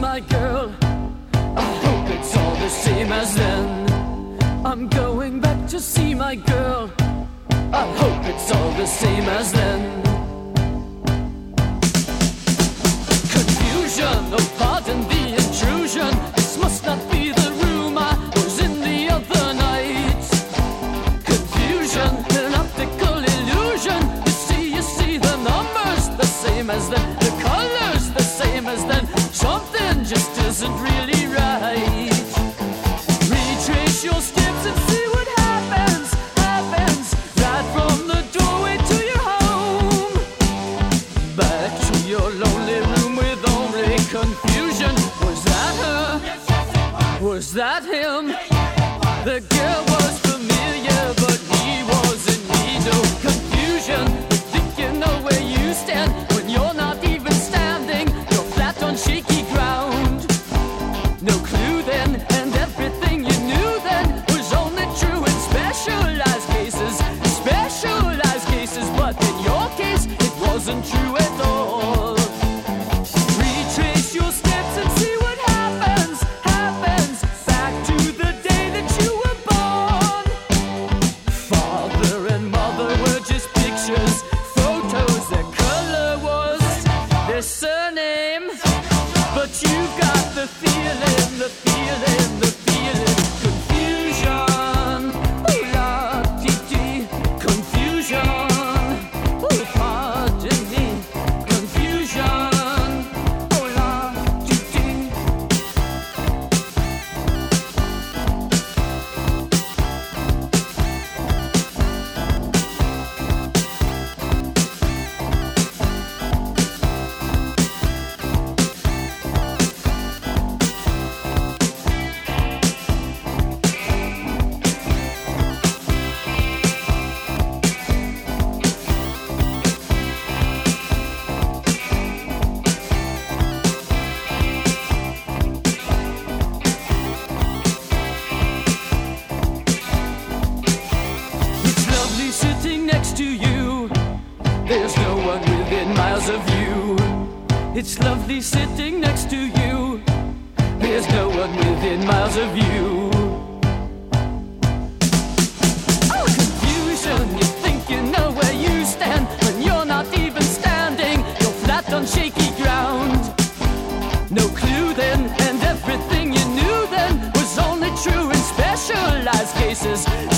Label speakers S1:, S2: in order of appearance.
S1: my girl. I hope it's all the same as then. I'm going back to see my girl. I hope it's all the same as then. Confusion, oh pardon the intrusion. This must not be the room I was in the other night. Confusion, an optical illusion. You see the numbers the same as then, the colors the same as then. Something just isn't really right. Retrace your steps and see what happens, right from the doorway to your home. Back to your lonely room with only confusion. Was that her?
S2: Yes, yes, it was.
S1: Was that him?
S2: Yeah, yeah, it was.
S1: The girl was familiar, but he was in need of confusion. You think you know where you stand when you're not even standing. You're flat on shaky ground. No clue then, and everything you knew then was only true in specialized cases. Specialized cases, but in your case, it wasn't true at all. Retrace your steps and see what happens, back to the day that you were born. Father and mother were just pictures, photos, their color was their surname. But you got the feeling, confusion. Oh la dee dee, confusion. Oh pardon me, confusion. Oh la dee dee. It's lovely sitting next to you. There's no one within miles of you. It's lovely sitting next to you. There's no one within miles of you. Oh, confusion, you think you know where you stand when you're not even standing. You're flat on shaky ground. No clue then, and everything you knew then was only true in specialized cases.